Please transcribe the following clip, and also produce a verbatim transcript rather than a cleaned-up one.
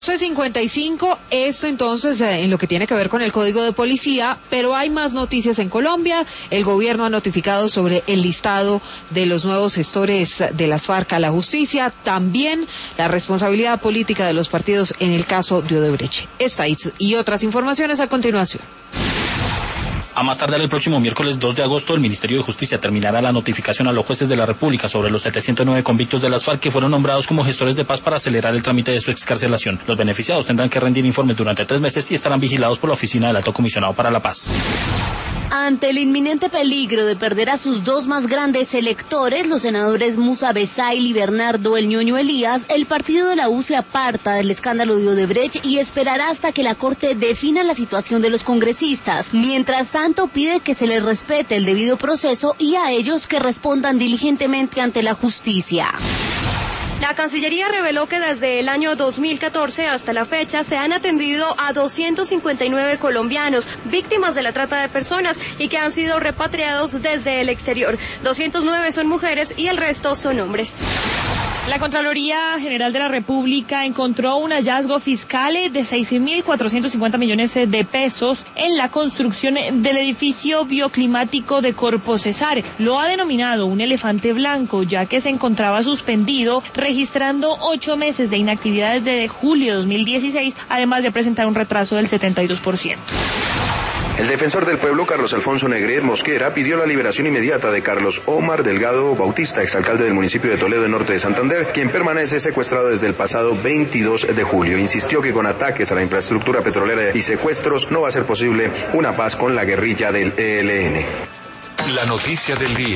doce cincuenta y cinco, esto entonces eh, en lo que tiene que ver con el Código de Policía, pero hay más noticias en Colombia. El gobierno ha notificado sobre el listado de los nuevos gestores de las FARC a la justicia, también la responsabilidad política de los partidos en el caso de Odebrecht. Esta y otras informaciones a continuación. A más tardar el próximo miércoles dos de agosto, el Ministerio de Justicia terminará la notificación a los jueces de la República sobre los setecientos nueve convictos de las FARC que fueron nombrados como gestores de paz para acelerar el trámite de su excarcelación. Los beneficiados tendrán que rendir informes durante tres meses y estarán vigilados por la Oficina del Alto Comisionado para la Paz. Ante el inminente peligro de perder a sus dos más grandes electores, los senadores Musa Besail y Bernardo El Ñoño Elías, el partido de la U se aparta del escándalo de Odebrecht y esperará hasta que la Corte defina la situación de los congresistas. Mientras tanto, pide que se les respete el debido proceso y a ellos que respondan diligentemente ante la justicia. La Cancillería reveló que desde el año dos mil catorce hasta la fecha se han atendido a doscientos cincuenta y nueve colombianos víctimas de la trata de personas y que han sido repatriados desde el exterior. doscientos nueve son mujeres y el resto son hombres. La Contraloría General de la República encontró un hallazgo fiscal de seis mil cuatrocientos cincuenta millones de pesos en la construcción del edificio bioclimático de Corpo Cesar. Lo ha denominado un elefante blanco, ya que se encontraba suspendido, registrando ocho meses de inactividad desde julio de dos mil dieciséis, además de presentar un retraso del setenta y dos por ciento. El defensor del pueblo, Carlos Alfonso Negret Mosquera, pidió la liberación inmediata de Carlos Omar Delgado Bautista, exalcalde del municipio de Toledo, en norte de Santander, quien permanece secuestrado desde el pasado veintidós de julio. Insistió que con ataques a la infraestructura petrolera y secuestros no va a ser posible una paz con la guerrilla del E L N. La noticia del día.